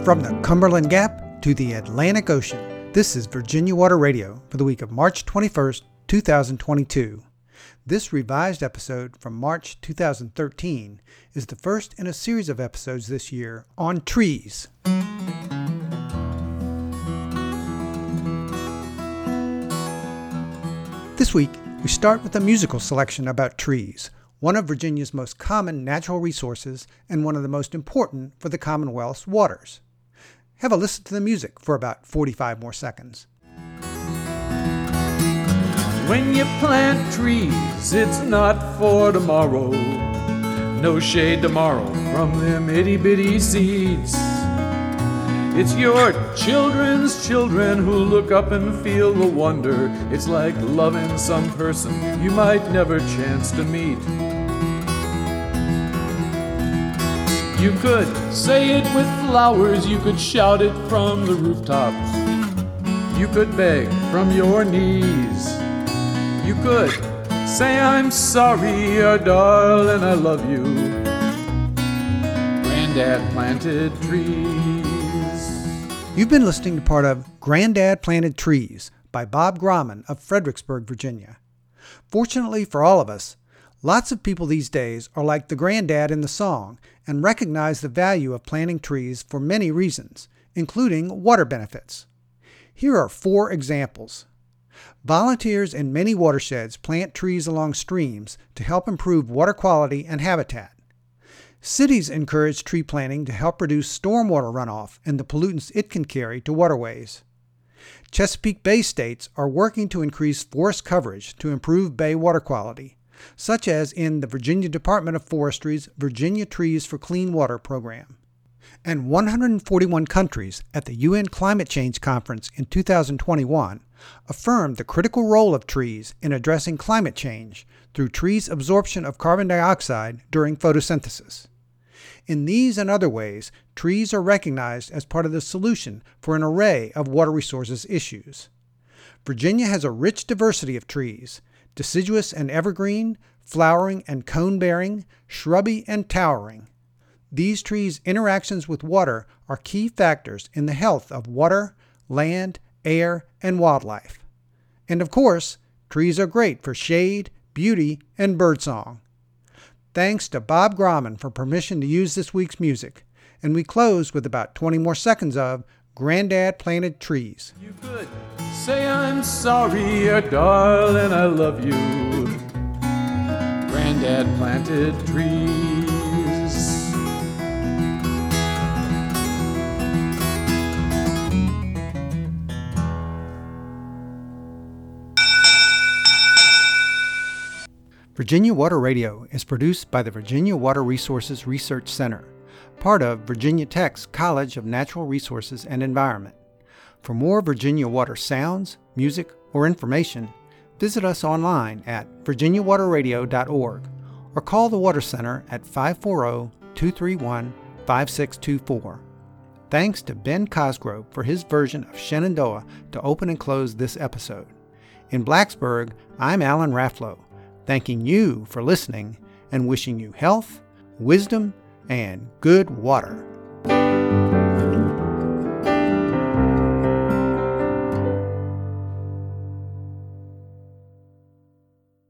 From the Cumberland Gap to the Atlantic Ocean, this is Virginia Water Radio for the week of March 21st, 2022. This revised episode from March 2013 is the first in a series of episodes this year on trees. This week, we start with a musical selection about trees, one of Virginia's most common natural resources and one of the most important for the Commonwealth's waters. Have a listen to the music for about 45 more seconds. When you plant trees, it's not for tomorrow. No shade tomorrow from them itty-bitty seeds. It's your children's children who look up and feel the wonder. It's like loving some person you might never chance to meet. You could say it with flowers, you could shout it from the rooftops. You could beg from your knees. You could say, I'm sorry, darling, I love you. Granddad planted trees. You've been listening to part of Granddad Planted Trees by Bob Grauman of Fredericksburg, Virginia. Fortunately for all of us, lots of people these days are like the granddad in the song and recognize the value of planting trees for many reasons, including water benefits. Here are 4 examples. Volunteers in many watersheds plant trees along streams to help improve water quality and habitat. Cities encourage tree planting to help reduce stormwater runoff and the pollutants it can carry to waterways. Chesapeake Bay states are working to increase forest coverage to improve bay water quality, such as in the Virginia Department of Forestry's Virginia Trees for Clean Water program. And 141 countries at the UN Climate Change Conference in 2021 affirmed the critical role of trees in addressing climate change through trees' absorption of carbon dioxide during photosynthesis. In these and other ways, trees are recognized as part of the solution for an array of water resources issues. Virginia has a rich diversity of trees, deciduous and evergreen, flowering and cone-bearing, shrubby and towering. These trees' interactions with water are key factors in the health of water, land, air, and wildlife. And of course, trees are great for shade, beauty, and birdsong. Thanks to Bob Grauman for permission to use this week's music. And we close with about 20 more seconds of Granddad Planted Trees. You could say, I'm sorry, darling, I love you. Granddad planted trees. Virginia Water Radio is produced by the Virginia Water Resources Research Center, part of Virginia Tech's College of Natural Resources and Environment. For more Virginia Water sounds, music, or information, visit us online at virginiawaterradio.org or call the Water Center at 540-231-5624. Thanks to Ben Cosgrove for his version of Shenandoah to open and close this episode. In Blacksburg, I'm Alan Rafflow, thanking you for listening and wishing you health, wisdom, and good water.